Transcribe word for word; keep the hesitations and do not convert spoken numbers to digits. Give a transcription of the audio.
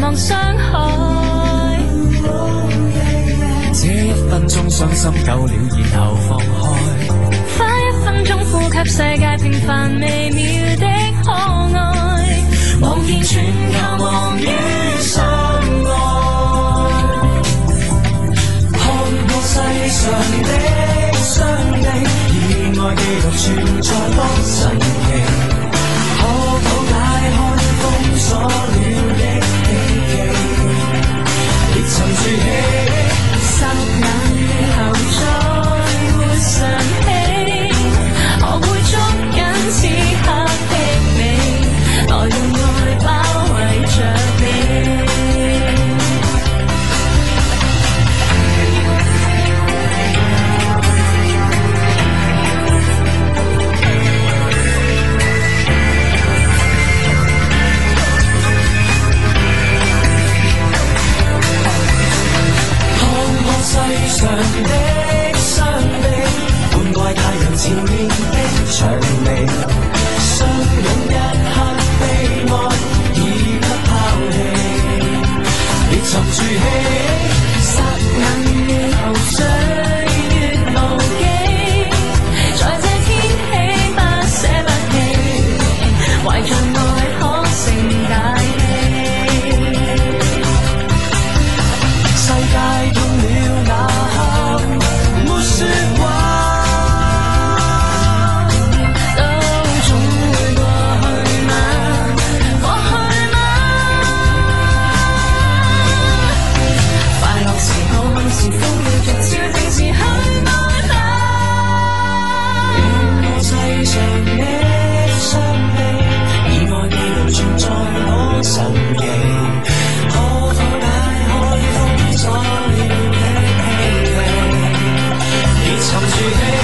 望傷害。 這一分鐘傷心夠了，然後放開。 花一分鐘呼吸世界平凡微妙的可愛，望見全球忙於相愛，看過世上的傷悲，意外記錄存在多神奇，可否解開封鎖了的秘技，別沉住氣，霎眼以後再活上起，學會捉緊此刻的你，來用愛包圍着你。世上的傷悲，換怪太陽前面的薔薇，相擁一刻悲哀已不拋棄，別沉住氣，霎眼以後歲月無記，在這天起不捨不棄，懷着愛可成大器，世界痛了那說話都總會過去嗎？過去嗎？快樂時候幸時苦要逐朝正時去愛吧。願我世上的傷悲，意外記錄存在多神奇，可否解開封鎖了的秘密，別沉住氣。